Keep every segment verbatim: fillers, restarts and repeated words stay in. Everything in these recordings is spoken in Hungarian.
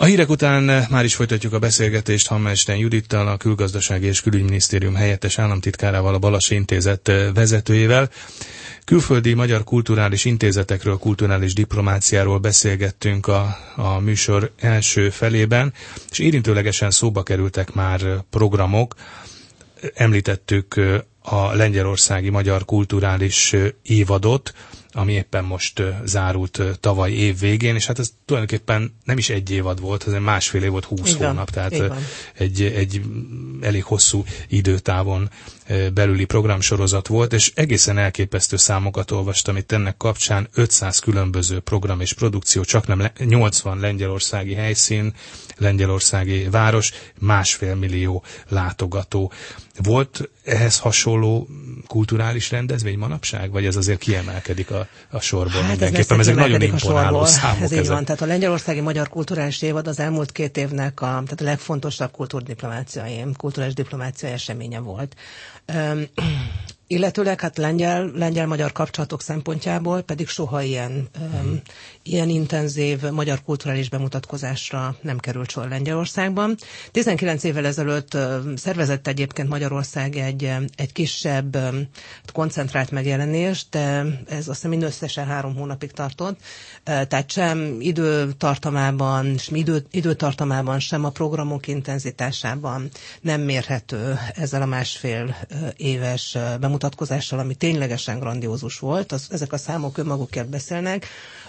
A hírek után már is folytatjuk a beszélgetést Hammerstein Judittal, a Külgazdasági és Külügyminisztérium helyettes államtitkárával, a Balassi Intézet vezetőjével. Külföldi magyar kulturális intézetekről, kulturális diplomáciáról beszélgettünk a, a műsor első felében, és érintőlegesen szóba kerültek már programok. Említettük a lengyelországi magyar kulturális évadot, ami éppen most zárult tavaly év végén, és hát ez tulajdonképpen nem is egy évad volt, ez másfél év volt, húsz Igen, hónap, tehát egy, egy elég hosszú időtávon belüli programsorozat volt, és egészen elképesztő számokat olvastam itt ennek kapcsán, ötszáz különböző program és produkció, csak nem nyolcvan lengyelországi helyszín, lengyelországi város, másfél millió látogató. Volt ehhez hasonló kulturális rendezvény manapság, vagy ez azért kiemelkedik a, a sorból? Hát mindenképpen? Ez ezek nagyon imponáló számok. Ez így van, tehát a lengyelországi magyar kulturális évad az elmúlt két évnek a, tehát a legfontosabb kultúrdiplomáciai, kulturális diplomáciai eseménye volt. Um, illetőleg hát lengyel, lengyel-magyar kapcsolatok szempontjából pedig soha ilyen, um, ilyen intenzív magyar kulturális bemutatkozásra nem került sor Lengyelországban. tizenkilenc évvel ezelőtt um, szervezett egyébként Magyarország egy, egy kisebb um, koncentrált megjelenést, de ez azt hiszem mindösszesen három hónapig tartott, uh, tehát sem időtartamában, sem idő, időtartamában, sem a programok intenzitásában nem mérhető ezzel a másfél uh, éves uh, bemutatkozással, ami ténylegesen grandiózus volt. Az, ezek a számok önmagukért beszélnek.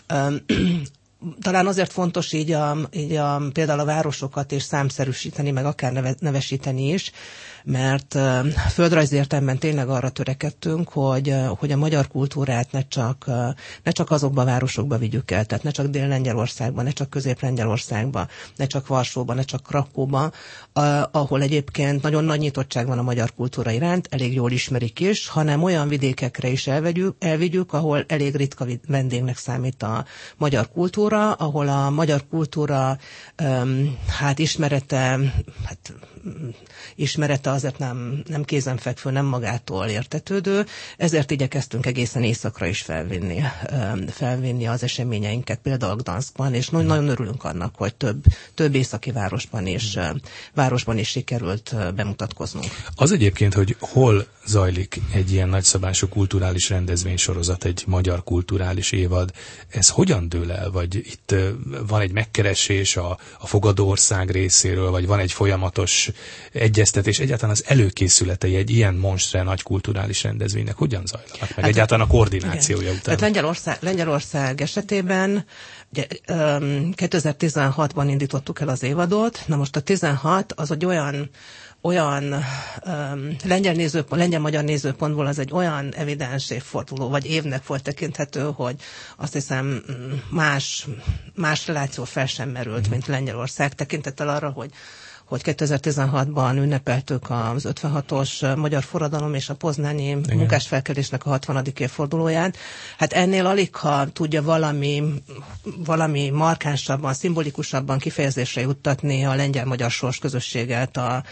Talán azért fontos így, a, így a, például a városokat és számszerűsíteni, meg akár neve, nevesíteni is, mert uh, földrajzi értelemben tényleg arra törekedtünk, hogy, uh, hogy a magyar kultúrát ne csak, uh, ne csak azokba a városokba vigyük el, tehát ne csak Dél-Lengyelországban, ne csak Közép-Lengyelországban, ne csak Varsóban, ne csak Krakóban, uh, ahol egyébként nagyon nagy nyitottság van a magyar kultúra iránt, elég jól ismerik is, hanem olyan vidékekre is elvegyük, elvigyük, ahol elég ritka vendégnek számít a magyar kultúra, ahol a magyar kultúra um, hát ismerete, hát ismerete azért nem, nem kézenfekvő, nem magától értetődő, ezért igyekeztünk egészen északra is felvinni, felvinni az eseményeinket, például Gdanskban, és nagyon örülünk annak, hogy több, több északi városban is, városban is sikerült bemutatkoznunk. Az egyébként, hogy hol zajlik egy ilyen nagyszabású kulturális rendezvénysorozat, egy magyar kulturális évad, ez hogyan dől el? Vagy itt van egy megkeresés a, a fogadó ország részéről, vagy van egy folyamatos egyeztetés, egyáltalán az előkészületei egy ilyen monstre nagy kulturális rendezvénynek hogyan zajlanak, meg hát, egyáltalán a koordinációja igen. után? Tehát Lengyelország, Lengyelország esetében ugye, kétezer-tizenhatban indítottuk el az évadot, na most a tizenhat az egy olyan olyan um, lengyel nézőpont, lengyel-magyar nézőpontból az egy olyan evidens évforduló, vagy évnek volt tekinthető, hogy azt hiszem más, más reláció fel sem merült, mint Lengyelország, tekintettel arra, hogy hogy kétezer-tizenhatban ünnepeltük az ötvenhatos magyar forradalom és a poznányi igen. munkásfelkelésnek a hatvanadik évfordulóját. Hát ennél alig, ha tudja valami, valami markánsabban, szimbolikusabban kifejezésre juttatni a lengyel-magyar sorsközösséget, a,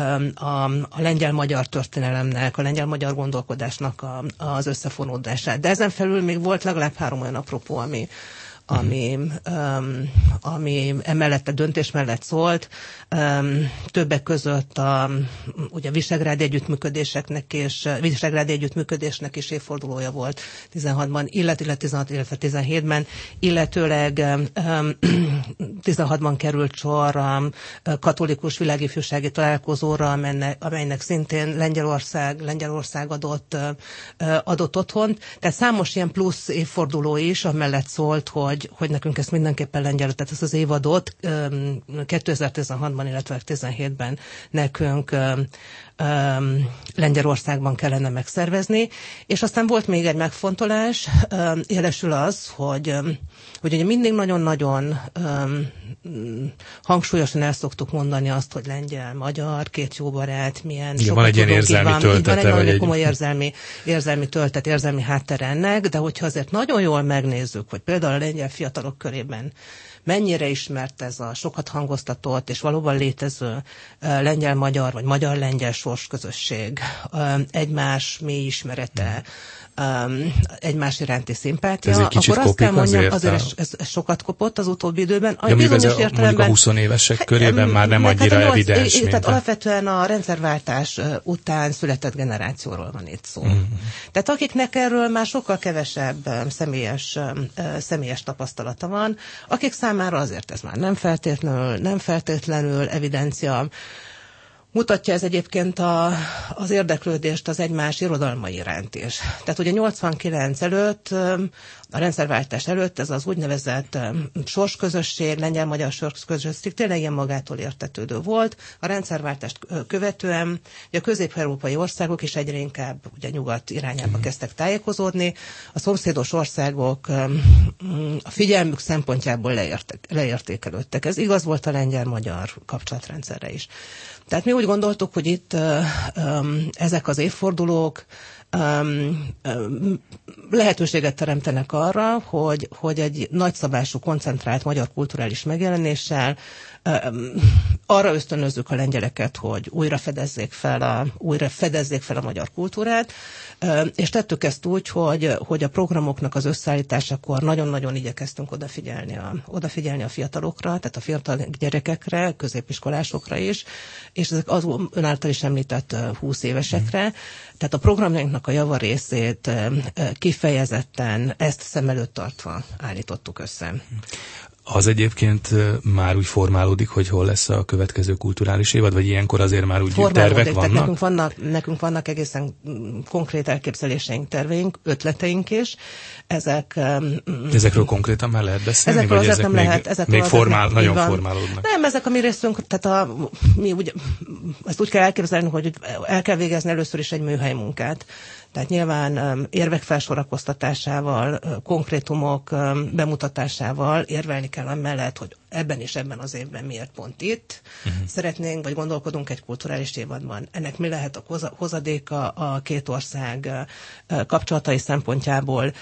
a, a lengyel-magyar történelemnek, a lengyel-magyar gondolkodásnak a, az összefonódását. De ezen felül még volt legalább három olyan apropó, ami ami, um, ami emellett a döntés mellett szólt. Um, többek között a ugye Visegrádi együttműködéseknek és Visegrádi együttműködésnek is évfordulója volt tizenhatban, illetve tizenhat, illetve tizenhétben, illetőleg um, tizenhatban került sor a katolikus világifjúsági találkozóra, amelynek, amelynek szintén Lengyelország, Lengyelország adott, uh, adott otthont. Tehát számos ilyen plusz évforduló is, amellett szólt, hogy Hogy, hogy nekünk ezt mindenképpen lengyel, tehát ezt az évadot kétezer-tizenhatban, illetve tizenhétben nekünk um, um, Lengyelországban kellene megszervezni, és aztán volt még egy megfontolás, um, jelesül az, hogy, um, hogy ugye mindig nagyon-nagyon um, hangsúlyosan el szoktuk mondani azt, hogy lengyel, magyar, két jó barát, milyen igen, van egy ilyen érzelmi van, töltete. Van egy nagyon egy... komoly érzelmi, érzelmi töltet, érzelmi háttere ennek, de hogyha azért nagyon jól megnézzük, hogy például a lengyel lengyel fiatalok körében mennyire ismert ez a sokat hangoztatott és valóban létező lengyel-magyar vagy magyar-lengyel sorsközösség, egymás mély ismerete, Um, egymás iránti szimpátia, akkor azt kell mondjam, azért, azért ez, ez sokat kopott az utóbbi időben. Ja, bizonyos ez értelemben, mondjuk a huszonévesek körében már nem annyira nyolc, evidens. É, tehát alapvetően a rendszerváltás után született generációról van itt szó. Mm-hmm. Tehát akiknek erről már sokkal kevesebb személyes, személyes tapasztalata van, akik számára azért ez már nem feltétlenül, nem feltétlenül evidencia. Mutatja ez egyébként a, az érdeklődést az egymás irodalmai iránt is. Tehát ugye nyolcvankilenc előtt, a rendszerváltás előtt ez az úgynevezett sorsközösség, lengyel-magyar sorsközösség tényleg ilyen magától értetődő volt. A rendszerváltást követően ugye a közép-európai országok is egyre inkább ugye nyugat irányába kezdtek tájékozódni. A szomszédos országok a figyelmük szempontjából leértek, leértékelődtek. Ez igaz volt a lengyel-magyar kapcsolatrendszerre is. Tehát mi úgy gondoltuk, hogy itt uh, um, ezek az évfordulók um, um, lehetőséget teremtenek arra, hogy, hogy egy nagyszabású, koncentrált magyar kulturális megjelenéssel um, arra ösztönözzük a lengyeleket, hogy újra fedezzék fel a, újra fedezzék fel a magyar kultúrát, um, és tettük ezt úgy, hogy, hogy a programoknak az összeállításakor nagyon-nagyon igyekeztünk odafigyelni a, odafigyelni a fiatalokra, tehát a fiatal gyerekekre, középiskolásokra is, és ezek az ön által is említett húsz évesekre. Mm. Tehát a programjainknak a javarészét kifejezetten ezt szem előtt tartva állítottuk össze. Az egyébként már úgy formálódik, hogy hol lesz a következő kulturális évad, vagy ilyenkor azért már úgy tervek vannak? Nekünk vannak? Nekünk vannak egészen konkrét elképzeléseink, terveink, ötleteink is. Ezek, ezekről konkrétan már lehet beszélni? Ezekről vagy ezek ezek nem még, lehet. Ezekről még formál, nem, nagyon formálódnak? Nem, ezek a mi részünk, tehát a, mi úgy, ezt úgy kell elképzelni, hogy el kell végezni először is egy műhely munkát. Tehát nyilván érvek felsorakoztatásával, konkrétumok bemutatásával érvelni kell amellett, hogy ebben és ebben az évben miért pont itt. Uh-huh. Szeretnénk, vagy gondolkodunk egy kulturális évadban. Ennek mi lehet a hozadéka a két ország kapcsolatai szempontjából.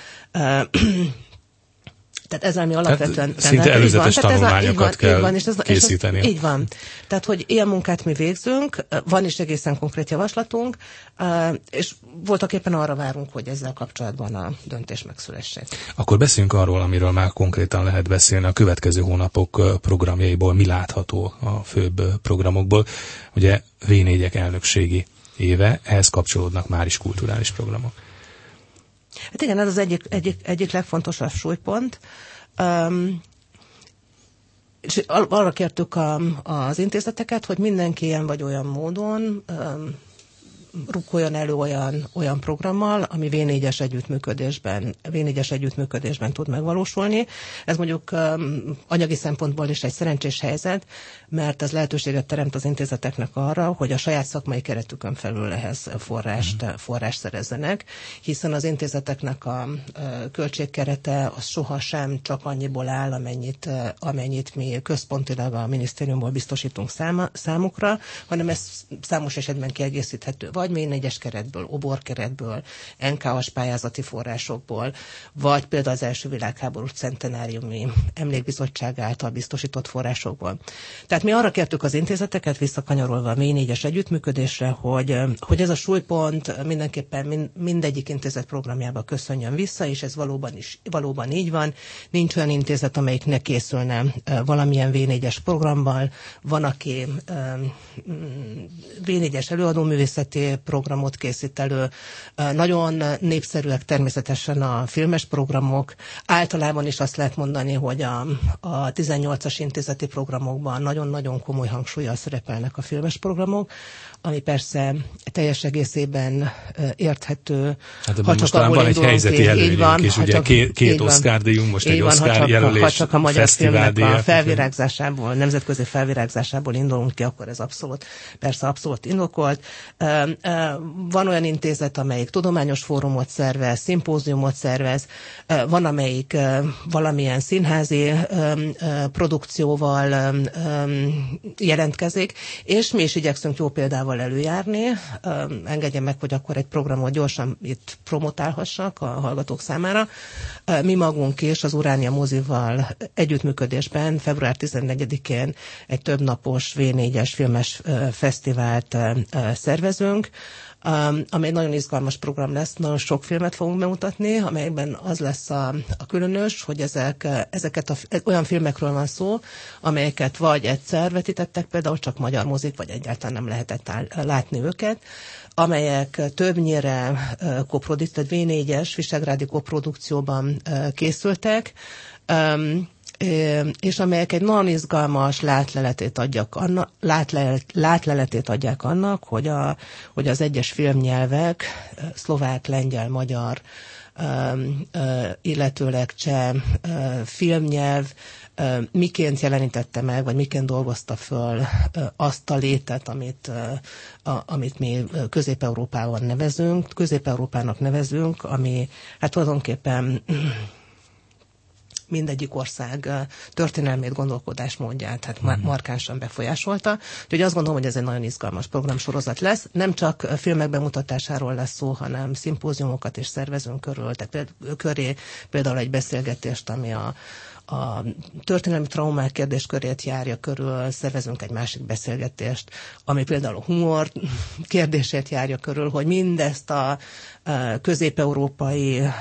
Tehát ezzel mi alapvetően... Tehát szinte előzetes van. tanulmányokat Tehát ez a, így van, kell így van, és ez, készíteni. És ez, így van. Tehát, hogy ilyen munkát mi végzünk, van is egészen konkrét javaslatunk, és voltak éppen arra várunk, hogy ezzel kapcsolatban a döntés megszülessék. Akkor beszéljünk arról, amiről már konkrétan lehet beszélni a következő hónapok programjaiból, mi látható a főbb programokból. Ugye vé négyek elnökségi éve, ehhez kapcsolódnak már is kulturális programok. Hát igen, ez az egyik, egyik, egyik legfontosabb súlypont. Um, és arra kértük a, az intézeteket, hogy mindenki ilyen vagy olyan módon um, rukkoljon elő olyan, olyan programmal, ami vé négyes együttműködésben, vé négyes együttműködésben tud megvalósulni. Ez mondjuk um, anyagi szempontból is egy szerencsés helyzet, mert ez lehetőséget teremt az intézeteknek arra, hogy a saját szakmai keretükön felül ehhez forrást, mm. forrást szerezzenek, hiszen az intézeteknek a költségkerete az sohasem csak annyiból áll, amennyit, amennyit mi központilag a minisztériumból biztosítunk száma, számukra, hanem ez számos esetben kiegészíthető, vagy vé négyes keretből, oborkeretből, en ká á-s pályázati forrásokból, vagy például az első világháború centenáriumi emlékbizottság által biztosított forrásokból. Tehát mi arra kértük az intézeteket, visszakanyarolva a vé négyes együttműködésre, hogy, hogy ez a súlypont mindenképpen mindegyik intézet programjába köszönjön vissza, és ez valóban is valóban így van. Nincs olyan intézet, amelyik ne készülne valamilyen vé négyes programmal. Van, aki vé négyes előadóművészeti programot készít elő. Nagyon népszerűek természetesen a filmes programok. Általában is azt lehet mondani, hogy a, a tizennyolcas intézeti programokban nagyon-nagyon komoly hangsúllyal szerepelnek a filmes programok, ami persze teljes egészében érthető. Hát ebben most talán van egy helyzeti előnyünk is, ugye csak, két, két Oscar-díjunk, most egy Oscar jelölés, ha csak a magyar filmnek a felvirágzásából, nemzetközi felvirágzásából indulunk ki, akkor ez abszolút, persze abszolút indokolt. van olyan intézet, amelyik tudományos fórumot szervez, szimpóziumot szervez, van, amelyik valamilyen színházi produkcióval jelentkezik, és mi is igyekszünk jó példával előjárni. Engedje meg, hogy akkor egy programot gyorsan itt promotálhassak a hallgatók számára. Mi magunk is az Uránia mozival együttműködésben február tizennegyedikén egy többnapos vé négyes filmes fesztivált szervezünk, ami egy nagyon izgalmas program lesz, nagyon sok filmet fogunk bemutatni, amelyben az lesz a, a különös, hogy ezek, ezeket a, olyan filmekről van szó, amelyeket vagy egyszer vetítettek, például csak magyar mozik, vagy egyáltalán nem lehetett áll, látni őket, amelyek többnyire koprodukció, tehát vé négyes visegrádi koprodukcióban készültek, és amelyek egy nagyon izgalmas látleletét, adjak annak, látle, látleletét adják annak, hogy, a, hogy az egyes filmnyelvek, szlovák, lengyel, magyar, illetőleg cseh filmnyelv miként jelenítette meg, vagy miként dolgozta föl azt a létet, amit, amit mi Közép-Európában nevezünk, Közép-Európának nevezünk, ami hát tulajdonképpen mindegyik ország történelmét, gondolkodásmódját hát mm. markánsan befolyásolta. Úgyhogy azt gondolom, hogy ez egy nagyon izgalmas programsorozat lesz. Nem csak filmek bemutatásáról lesz szó, hanem szimpóziumokat is szervezünk körül, tehát köré például egy beszélgetést, ami a a történelmi traumák kérdéskörét járja körül, szervezünk egy másik beszélgetést, ami például a humor kérdését járja körül, hogy mindezt a közép-európai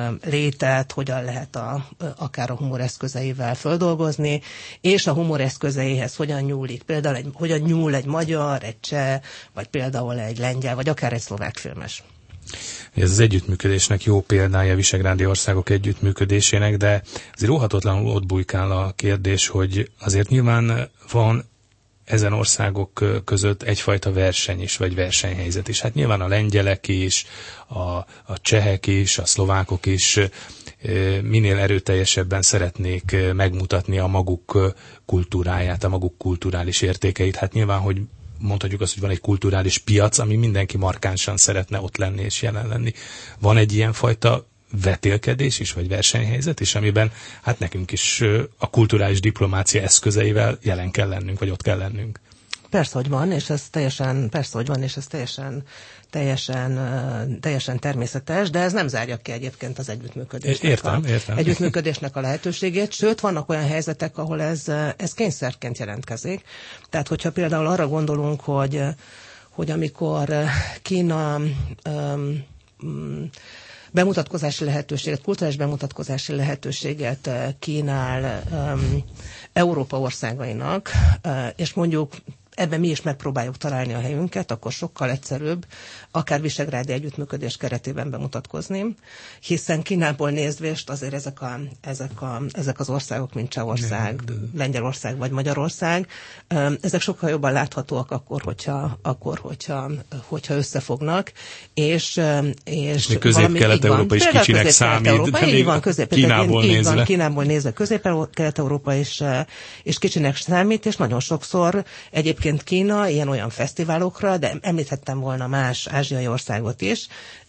létet hogyan lehet a, akár a humor eszközeivel földolgozni, és a humor eszközeihez hogyan nyúlik, például egy, hogyan nyúl egy magyar, egy cseh, vagy például egy lengyel, vagy akár egy szlovák filmes. Ez az együttműködésnek jó példája, visegrádi országok együttműködésének, de azért óhatatlanul ott bujkál a kérdés, hogy azért nyilván van ezen országok között egyfajta verseny is, vagy versenyhelyzet is. Hát nyilván a lengyelek is, a, a csehek is, a szlovákok is minél erőteljesebben szeretnék megmutatni a maguk kultúráját, a maguk kulturális értékeit. Hát nyilván, hogy mondhatjuk azt, hogy van egy kulturális piac, ami mindenki markánsan szeretne ott lenni és jelen lenni. Van egy ilyen fajta vetélkedés is, vagy versenyhelyzet is, amiben hát nekünk is a kulturális diplomácia eszközeivel jelen kell lennünk, vagy ott kell lennünk. Persze, hogy van, és ez teljesen, persze, hogy van, és ez teljesen, teljesen, teljesen természetes, de ez nem zárja ki egyébként az együttműködésnek, értem, a, értem. együttműködésnek a lehetőségét, sőt, vannak olyan helyzetek, ahol ez, ez kényszerként jelentkezik. Tehát, hogyha például arra gondolunk, hogy, hogy amikor Kína um, um, bemutatkozási lehetőséget, kulturális bemutatkozási lehetőséget kínál um, Európa országainak, uh, és mondjuk ebben mi is megpróbáljuk találni a helyünket, akkor sokkal egyszerűbb akár visegrádi együttműködés keretében bemutatkozni, hiszen Kínából nézvést azért ezek, a, ezek, a, ezek az országok, mint Csehország, Lengyelország vagy Magyarország, ezek sokkal jobban láthatóak akkor, hogyha, akkor, hogyha, hogyha összefognak, és, és, és Közép-Kelet-Európa is kicsinek számít, de még van, közép, Kínából így nézve. Van, Kínából nézve Közép-Kelet-Európa is, és kicsinek számít, és nagyon sokszor egyébként Kína ilyen-olyan fesztiválokra, de említhettem volna más ázsiai országot is,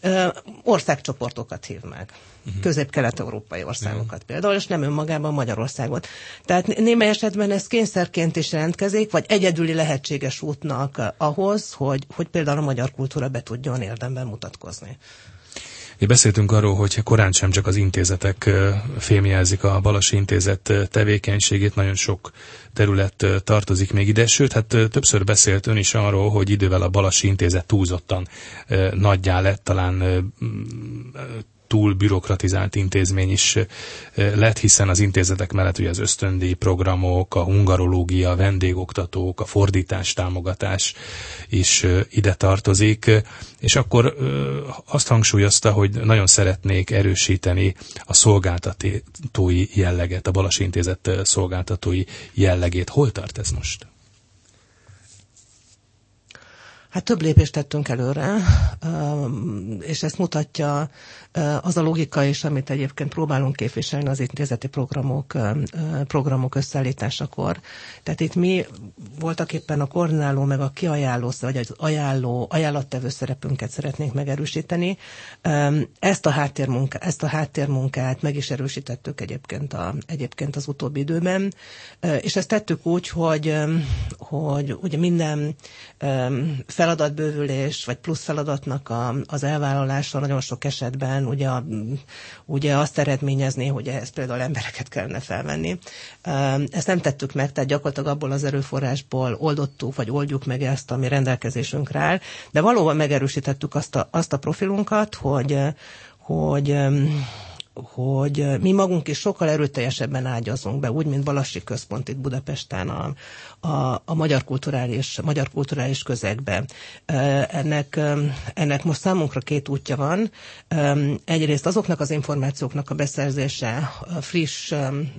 országcsoportokat hív meg. Uh-huh. Közép-kelet-európai országokat uh-huh. például, és nem önmagában Magyarországot. Tehát némely esetben ez kényszerként is jelentkezik, vagy egyedüli lehetséges útnak ahhoz, hogy, hogy például a magyar kultúra be tudjon érdemben mutatkozni. Mi beszéltünk arról, hogy korán sem csak az intézetek fémjelzik a Balassi Intézet tevékenységét, nagyon sok terület tartozik még ide, sőt, hát többször beszélt ön is arról, hogy idővel a Balassi Intézet túlzottan nagyjá lett, talán túl bürokratizált intézmény is lett, hiszen az intézetek mellett ugye az ösztöndíj programok, a hungarológia, a vendégoktatók, a fordítás támogatás is ide tartozik, és akkor azt hangsúlyozta, hogy nagyon szeretnék erősíteni a szolgáltatói jelleget, a Balassi Intézet szolgáltatói jellegét. Hol tart ez most? Hát több lépést tettünk előre, és ezt mutatja az a logika is, amit egyébként próbálunk képviselni az intézeti programok, programok összeállításakor. Tehát itt mi voltak éppen a koordináló, meg a kiajánló, vagy az ajánló, ajánlattevő szerepünket szeretnénk megerősíteni. Ezt a háttérmunkát, ezt a háttérmunkát meg is erősítettük egyébként, a, egyébként az utóbbi időben, és ezt tettük úgy, hogy, hogy ugye minden feladatbővülés, vagy plusz feladatnak a, az elvállalása nagyon sok esetben ugye, ugye azt eredményezné, hogy ehhez például embereket kellene felvenni. Ezt nem tettük meg, tehát gyakorlatilag abból az erőforrásból oldottuk, vagy oldjuk meg ezt, ami rendelkezésünkre áll, de valóban megerősítettük azt a, azt a profilunkat, hogy, hogy hogy mi magunk is sokkal erőteljesebben ágyazunk be, úgy, mint Balassi Központ itt Budapesten a, a, a magyar kulturális, magyar kulturális közegbe. Ennek, ennek most számunkra két útja van. Egyrészt azoknak az információknak a beszerzése, a friss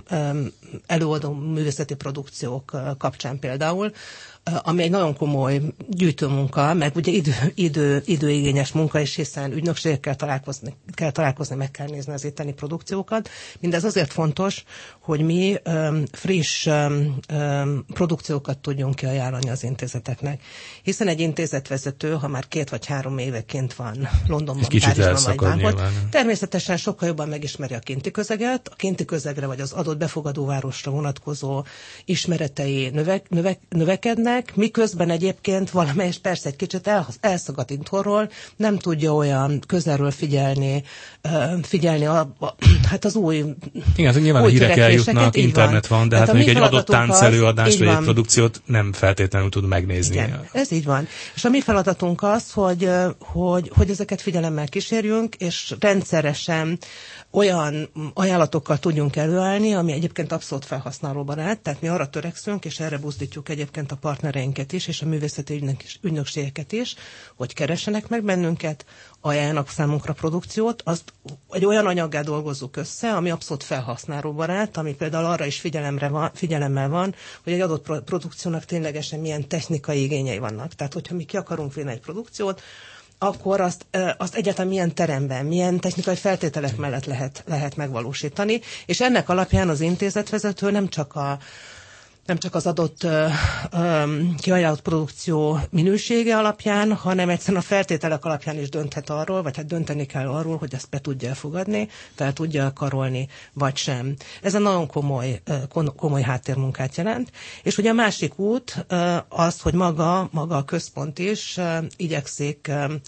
előadó művészeti produkciók kapcsán például, ami egy nagyon komoly gyűjtőmunka, meg ugye idő, idő, időigényes munka is, hiszen ügynökségekkel találkozni, kell találkozni, meg kell nézni az itteni produkciókat. Mindez azért fontos, hogy mi um, friss um, um, produkciókat tudjunk kiajánlani az intézeteknek. Hiszen egy intézetvezető, ha már két vagy három éve kint van Londonban, Párizsban vagy bárhol, természetesen sokkal jobban megismeri a kinti közeget, a kinti közegre vagy az adott befogadóvárosra vonatkozó ismeretei növe, növe, növekednek, miközben egyébként valamelyes persze egy kicsit el, elszagad itthonról, nem tudja olyan közelről figyelni, figyelni a, a, hát az új igen, nyilván új a hírek eljutnak, internet van, van de hát, hát még egy adott táncelőadást vagy egy produkciót nem feltétlenül tud megnézni. Igen, ez így van. És a mi feladatunk az, hogy, hogy, hogy ezeket figyelemmel kísérjünk, és rendszeresen olyan ajánlatokkal tudjunk előállni, ami egyébként abszolút felhasználóbarát, tehát mi arra törekszünk, és erre buzdítjuk egyébként a partnereinket is, és a művészeti ügynökségeket is, hogy keressenek meg bennünket, ajánlnak számunkra produkciót, azt egy olyan anyaggá dolgozzuk össze, ami abszolút felhasználóbarát, ami például arra is figyelemre van, figyelemmel van, hogy egy adott produkciónak ténylegesen milyen technikai igényei vannak. Tehát, hogyha mi ki akarunk vinni egy produkciót, akkor azt, azt egyáltalán milyen teremben, milyen technikai feltételek mellett lehet, lehet megvalósítani, és ennek alapján az intézetvezető nem csak a nem csak az adott ö, ö, kiajánlott produkció minősége alapján, hanem egyszerűen a feltételek alapján is dönthet arról, vagy hát dönteni kell arról, hogy ezt be tudja elfogadni, fel tudja karolni, vagy sem. Ez egy nagyon komoly, komoly háttérmunkát jelent. És ugye a másik út az, hogy maga, maga a központ is igyekszik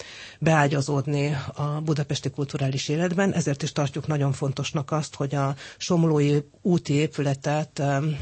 beágyazódni a budapesti kulturális életben, ezért is tartjuk nagyon fontosnak azt, hogy a Somlói úti épületet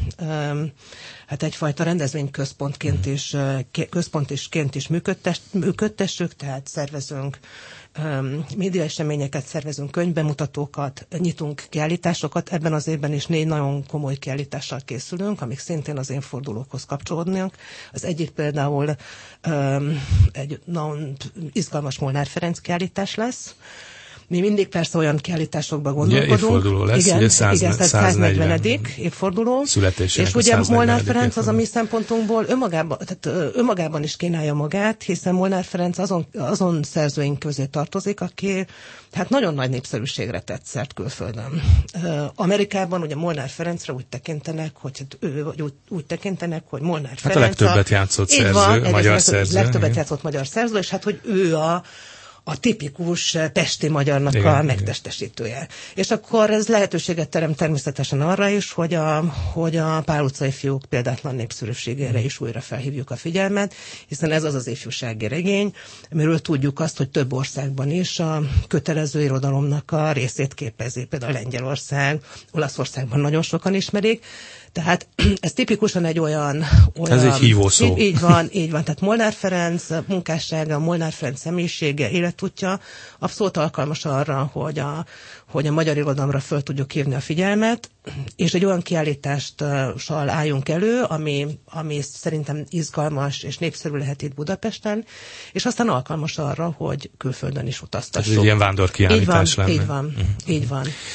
hát egyfajta rendezvényközpontként is, központként is működtessük, tehát szervezünk médiaeseményeket, szervezünk könyvbemutatókat, nyitunk kiállításokat. Ebben az évben is négy nagyon komoly kiállítással készülünk, amik szintén az évfordulókhoz kapcsolódnak. Az egyik például um, egy nagyon izgalmas Molnár Ferenc kiállítás lesz. Mi mindig persze olyan kiállításokban gondolkodunk. Ugye évforduló lesz, igen, ugye száz, igen, száznegyvenedik évforduló. Születésének és ugye Molnár Ferenc az a mi szempontunkból önmagában, tehát önmagában is kínálja magát, hiszen Molnár Ferenc azon, azon szerzőink közé tartozik, aki hát nagyon nagy népszerűségre tett szert külföldön. Amerikában ugye Molnár Ferencre úgy tekintenek, hogy hát ő vagy úgy, úgy tekintenek, hogy Molnár Ferenc. Hát a legtöbbet játszott szerző, van, magyar szerző. Legtöbbet igen. játszott magyar szerző, és hát hogy ő a a tipikus pesti magyarnak igen, a megtestesítője. Igen. És akkor ez lehetőséget teremt természetesen arra is, hogy a, hogy a Pál utcai fiúk példátlan népszerűségére is újra felhívjuk a figyelmet, hiszen ez az az ifjúsági regény, amiről tudjuk azt, hogy több országban is a kötelező irodalomnak a részét képezi. Például Lengyelország, Olaszországban nagyon sokan ismerik. Tehát ez tipikusan egy olyan... olyan ez egy hívószó. Így, így van, így van. Tehát Molnár Ferenc munkássága, Molnár Ferenc személyisége, életútja abszolút alkalmas arra, hogy a, hogy a magyar irodalomra föl tudjuk hívni a figyelmet, és egy olyan kiállítással álljunk elő, ami, ami szerintem izgalmas és népszerű lehet itt Budapesten, és aztán alkalmas arra, hogy külföldön is utaztassuk. Ez egy ilyen vándorkiállítás lenne. Így van, így van, így van.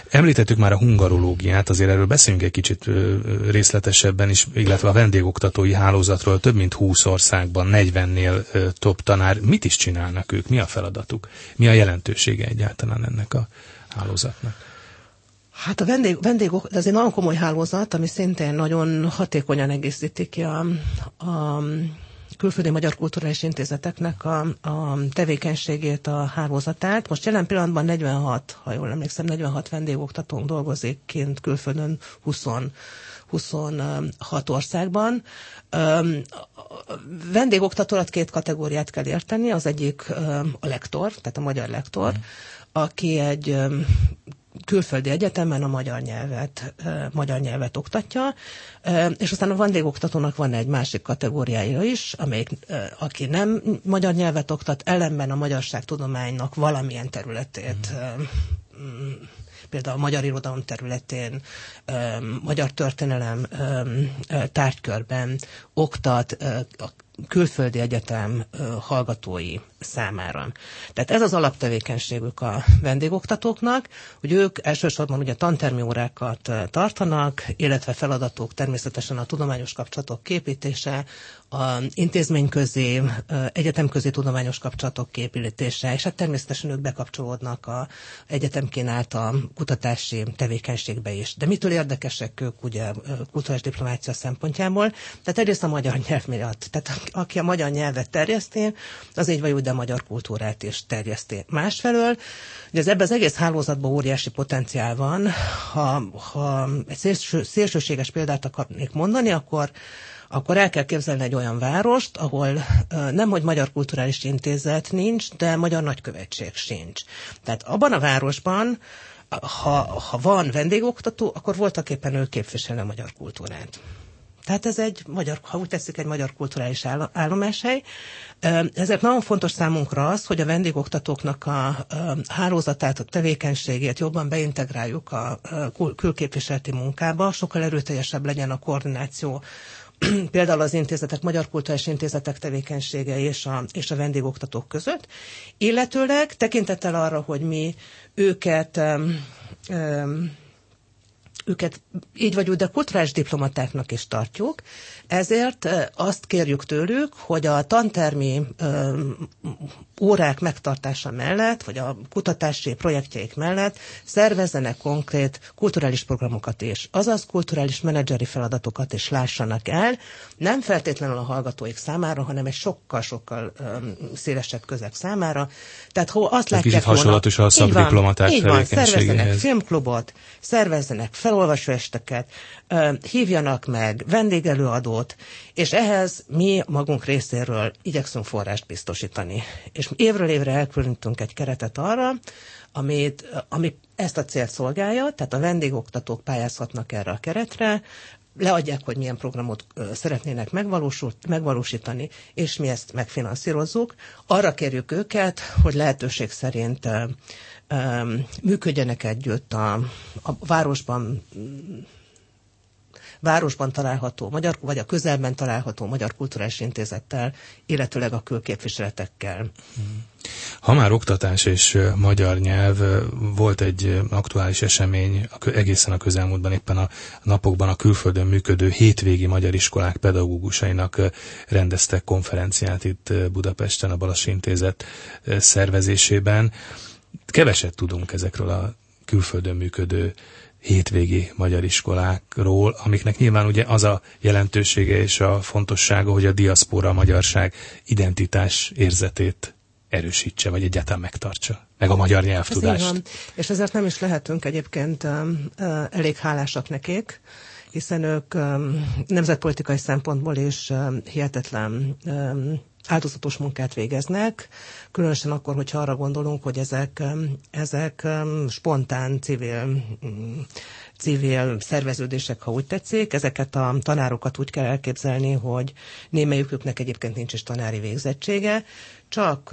Említettük már a hungarológiát, azért erről beszéljünk egy kicsit részletesebben is, illetve a vendégoktatói hálózatról. Több mint húsz országban, negyvennél top tanár. Mit is csinálnak ők? Mi a feladatuk? Mi a jelentősége egyáltalán ennek a hálózatnak? Hát a vendég, vendégok, ez egy nagyon komoly hálózat, ami szintén nagyon hatékonyan egészíti ki a, a külföldi magyar kulturális intézeteknek a, a tevékenységét, a hálózatát. Most jelen pillanatban negyvenhat, ha jól emlékszem, negyvenhat vendégoktatónk dolgozik kint külföldön húsz, huszonhat országban. Vendégoktató alatt két kategóriát kell érteni. Az egyik a lektor, tehát a magyar lektor, aki egy külföldi egyetemen a magyar nyelvet, magyar nyelvet oktatja, és aztán a vendégoktatónak van egy másik kategóriája is, amelyik, aki nem magyar nyelvet oktat, ellenben a magyarságtudománynak valamilyen területét, például a magyar irodalom területén, magyar történelem tárgykörben oktat a külföldi egyetem hallgatói számára. Tehát ez az alaptevékenységük a vendégoktatóknak, hogy ők elsősorban ugye tantermi órákat tartanak, illetve feladatok természetesen a tudományos kapcsolatok képítése, a intézményközi, egyetemközi tudományos kapcsolatok képítése, és hát természetesen ők bekapcsolódnak a egyetem kínálta kutatási tevékenységbe is. De mitől érdekesek ők ugye kulturális diplomácia szempontjából? Tehát egyrészt a magyar nyelv miatt. Tehát aki a magyar nyelvet terjeszti, az így vagy úgy, de a magyar kultúrát is terjeszti. Másfelől, ugye ez ebben az egész hálózatban óriási potenciál van. Ha, ha egy szélső, szélsőséges példát akarnék mondani, akkor akkor el kell képzelni egy olyan várost, ahol nemhogy magyar kulturális intézet nincs, de magyar nagykövetség sincs. Tehát abban a városban, ha, ha van vendégoktató, akkor voltaképpen ő képviseli a magyar kultúrát. Tehát ez egy magyar, ha úgy tetszik, egy magyar kulturális állomáshely. Ezért nagyon fontos számunkra az, hogy a vendégoktatóknak a hálózatát, a tevékenységét jobban beintegráljuk a külképviseleti munkába, sokkal erőteljesebb legyen a koordináció, például az intézetek, magyar kulturális intézetek tevékenysége és a, és a vendégoktatók között, illetőleg tekintettel arra, hogy mi őket, um, um, őket így vagy úgy, de kulturális diplomatáknak is tartjuk, ezért azt kérjük tőlük, hogy a tantermi um, órák megtartása mellett, vagy a kutatási projektjeik mellett szervezzenek konkrét kulturális programokat is. Azaz kulturális menedzseri feladatokat is lássanak el, nem feltétlenül a hallgatóik számára, hanem egy sokkal-sokkal um, szélesebb közeg számára. Tehát ha azt látják, kicsit hasonlatos a szakdiplomaták tevékenységéhez. Szervezzenek filmklubot, szervezzenek felolvasóesteket, uh, hívjanak meg vendégelőadót, és ehhez mi magunk részéről igyekszünk forrást biztosítani. És évről évre elkülönítünk egy keretet arra, amit, ami ezt a célt szolgálja, tehát a vendégoktatók pályázhatnak erre a keretre, leadják, hogy milyen programot szeretnének megvalósítani, és mi ezt megfinanszírozzuk. Arra kérjük őket, hogy lehetőség szerint működjenek együtt a, a városban, városban található magyar, vagy a közelben található Magyar Kulturális Intézettel, illetőleg a külképviseletekkel. Ha már oktatás és magyar nyelv, volt egy aktuális esemény egészen a közelmúltban, éppen a napokban a külföldön működő hétvégi magyar iskolák pedagógusainak rendeztek konferenciát itt Budapesten, a Balassi Intézet szervezésében. Keveset tudunk ezekről a külföldön működő hétvégi magyar iskolákról, amiknek nyilván ugye az a jelentősége és a fontossága, hogy a diaszpóra, a magyarság identitás érzetét erősítse, vagy egyáltalán megtartsa, meg a magyar nyelvtudást. És ezért nem is lehetünk egyébként um, uh, elég hálásak nekik, hiszen ők um, nemzetpolitikai szempontból is um, hihetetlen um, áldozatos munkát végeznek, különösen akkor, hogyha arra gondolunk, hogy ezek, ezek spontán civil, civil szerveződések, ha úgy tetszik. Ezeket a tanárokat úgy kell elképzelni, hogy némelyiküknek egyébként nincs is tanári végzettsége, csak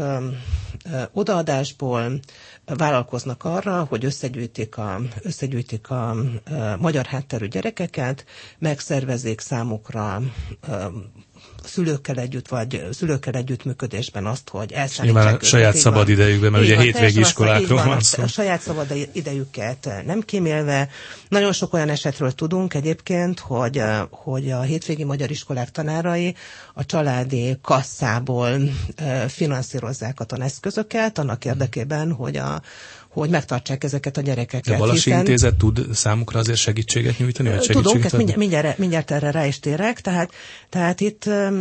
odaadásból vállalkoznak arra, hogy összegyűjtik a, összegyűjtik a, a magyar hátterű gyerekeket, megszervezik számukra szülőkkel együtt, vagy szülőkkel együttműködésben azt, hogy elszállítsák nyilván őket. saját szabad idejükben, mert ugye hétvégi iskolákról van szó. A saját szabad idejüket nem kímélve. Nagyon sok olyan esetről tudunk egyébként, hogy, hogy a hétvégi magyar iskolák tanárai a családi kasszából finanszírozzák a taneszközöket, annak érdekében, hogy a hogy megtartsák ezeket a gyerekeket. De a Balassi hiszen... Intézet tud számukra azért segítséget nyújtani? Vagy segítséget Tudunk, ezt mindjárt, mindjárt, mindjárt erre rá is térek, tehát, tehát itt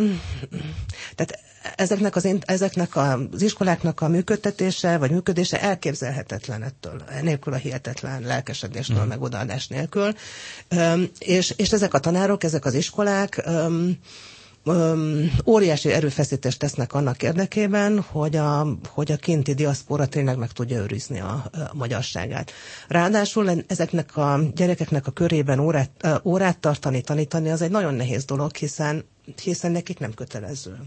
tehát ezeknek az, ezeknek az iskoláknak a működtetése, vagy működése elképzelhetetlen ettől, nélkül a hihetetlen lelkesedéstől, mm. meg odaadás nélkül. És, és ezek a tanárok, ezek az iskolák Öm, óriási erőfeszítést tesznek annak érdekében, hogy a, hogy a kinti diaszpóra tényleg meg tudja őrizni a, a magyarságát. Ráadásul ezeknek a gyerekeknek a körében órát, órát tartani, tanítani, az egy nagyon nehéz dolog, hiszen, hiszen nekik nem kötelező.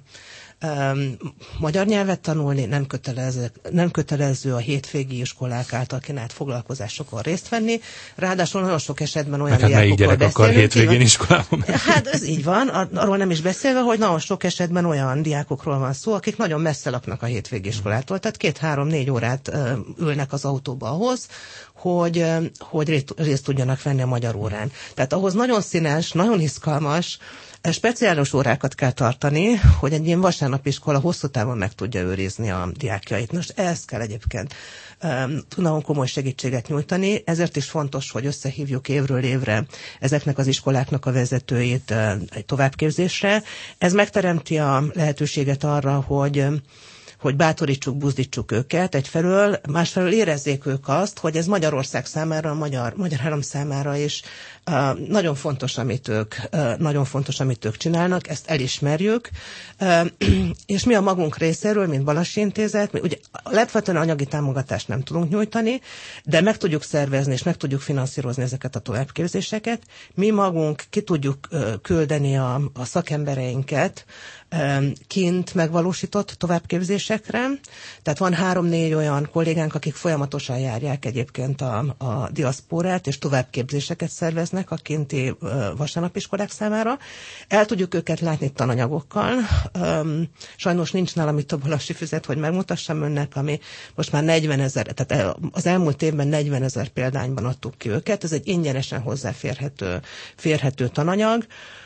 Um, magyar nyelvet tanulni nem kötelező, nem kötelező a hétvégi iskolák által kínált foglalkozásokon részt venni, ráadásul nagyon sok esetben olyan hát diákokról gyerek akar hétvégén iskolában menni. Hát ez így van, arról nem is beszélve, hogy nagyon sok esetben olyan diákokról van szó, akik nagyon messze laknak a hétvégi iskolától, tehát két-három-négy órát uh, ülnek az autóba ahhoz, hogy, uh, hogy részt tudjanak venni a magyar órán. Tehát ahhoz nagyon színes, nagyon izgalmas, speciális órákat kell tartani, hogy egy ilyen vasárnapiskola hosszú távon meg tudja őrizni a diákjait. Most ehhez kell egyébként um, nagyon komoly segítséget nyújtani, ezért is fontos, hogy összehívjuk évről évre ezeknek az iskoláknak a vezetőit uh, egy továbbképzésre. Ez megteremti a lehetőséget arra, hogy hogy bátorítsuk, buzdítsuk őket egyfelől, másfelől érezzék ők azt, hogy ez Magyarország számára, a magyar, magyar állam számára is uh, nagyon fontos, amit ők, uh, nagyon fontos, amit ők csinálnak, ezt elismerjük, uh, és mi a magunk részéről, mint Balassi Intézet, mi ugye alapvetően anyagi támogatást nem tudunk nyújtani, de meg tudjuk szervezni, és meg tudjuk finanszírozni ezeket a továbbképzéseket. Mi magunk ki tudjuk uh, küldeni a, a szakembereinket um, kint megvalósított továbbképzésekre. Tehát van három-négy olyan kollégánk, akik folyamatosan járják egyébként a, a diaszpórát, és továbbképzéseket szerveznek a kinti uh, vasárnapiskolák számára. El tudjuk őket látni tananyagokkal. Um, sajnos nincs nálam itt a Balassi füzet, hogy megmutassam önnek, ami most már negyvenezer, tehát az elmúlt évben negyvenezer példányban adtuk ki őket. Ez egy ingyenesen hozzáférhető férhető tananyag,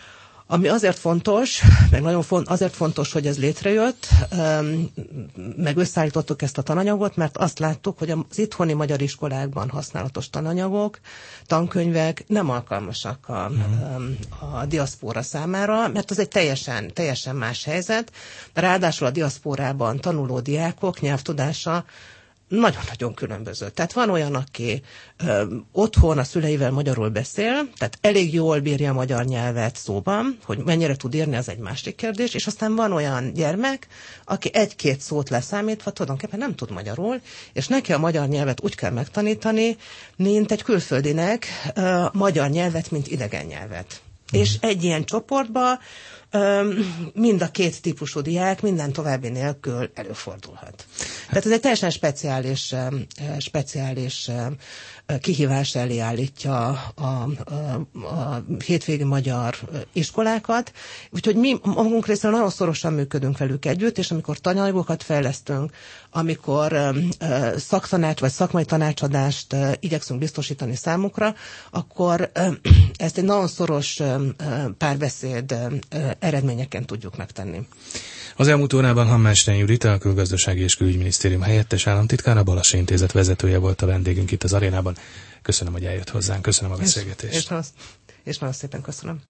ami azért fontos, meg nagyon font, azért fontos, hogy ez létrejött, meg összeállítottuk ezt a tananyagot, mert azt láttuk, hogy az itthoni magyar iskolákban használatos tananyagok, tankönyvek nem alkalmasak a, a diaszpóra számára, mert az egy teljesen, teljesen más helyzet. Ráadásul a diaszpórában tanuló diákok nyelvtudása nagyon-nagyon különböző. Tehát van olyan, aki ö, otthon a szüleivel magyarul beszél, tehát elég jól bírja a magyar nyelvet szóban, hogy mennyire tud írni, az egy másik kérdés, és aztán van olyan gyermek, aki egy-két szót leszámítva tulajdonképpen nem tud magyarul, és neki a magyar nyelvet úgy kell megtanítani, mint egy külföldinek ö, magyar nyelvet, mint idegen nyelvet. Mm. És egy ilyen csoportba mind a két típusú diák minden további nélkül előfordulhat. Tehát ez egy teljesen speciális, speciális kihívás elé állítja a, a, a hétvégi magyar iskolákat, úgyhogy mi magunk részéről nagyon szorosan működünk velük együtt, és amikor tananyagokat fejlesztünk, amikor szaktanács vagy szakmai tanácsadást igyekszünk biztosítani számukra, akkor ezt egy nagyon szoros párbeszéd eredményeként tudjuk megtenni. Az elmúlt órában Hammerstein Judit, a Külgazdasági és Külügyminisztérium helyettes államtitkára, a Balassi Intézet vezetője volt a vendégünk itt az arénában. Köszönöm, hogy eljött hozzánk, köszönöm a beszélgetést. És, és, és nagyon szépen köszönöm.